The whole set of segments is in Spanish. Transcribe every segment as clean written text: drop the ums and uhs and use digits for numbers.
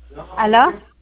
¿Aló?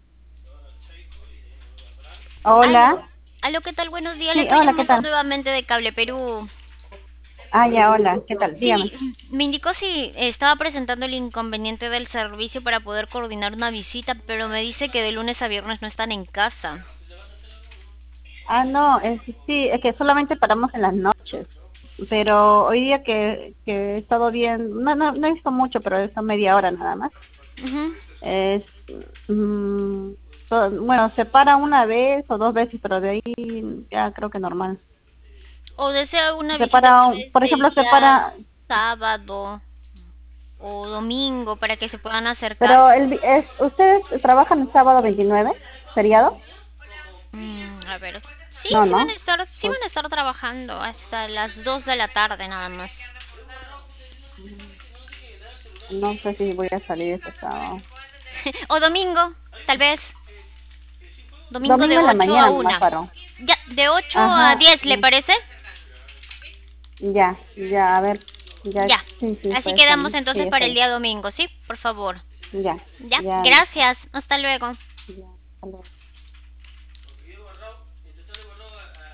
Aló, Hola. aló, ¿qué tal? Buenos días, le Sí, estoy hola, ¿qué llamando tal? nuevamente de Cable Perú. Ah, ya, hola, ¿qué tal? Dígame. Sí, me indicó si estaba presentando el inconveniente del servicio para poder coordinar una visita, pero me dice que de lunes a viernes no están en casa. Ah, no, sí, es que solamente paramos en las noches, pero hoy día que he estado bien, no he visto mucho, pero eso media hora nada más. Ujú. Es, mm, bueno, se para una vez o dos veces, pero de ahí ya creo que normal. O desea una Se visita tal para, vez por el ejemplo, se día para, sábado o domingo para que se puedan acercar. pero ¿ustedes trabajan el sábado 29, feriado? A ver, sí, No, no. sí Pues van a estar trabajando hasta las 2 de la tarde nada más. no sé si voy a salir ese sábado. O domingo, tal vez. Domingo de Domingo en la 8 a mañana nomás 1. paro. Ya, de 8 a Ajá, 10, ¿le parece? ya, a ver, ya, Ya. sí, sí, Así puede ser, quedamos ¿no? Sí, entonces para está el bien. día domingo, ¿sí? Por favor. Ya, Ya. ya, listo. Gracias. Hasta luego. Ya, hasta luego.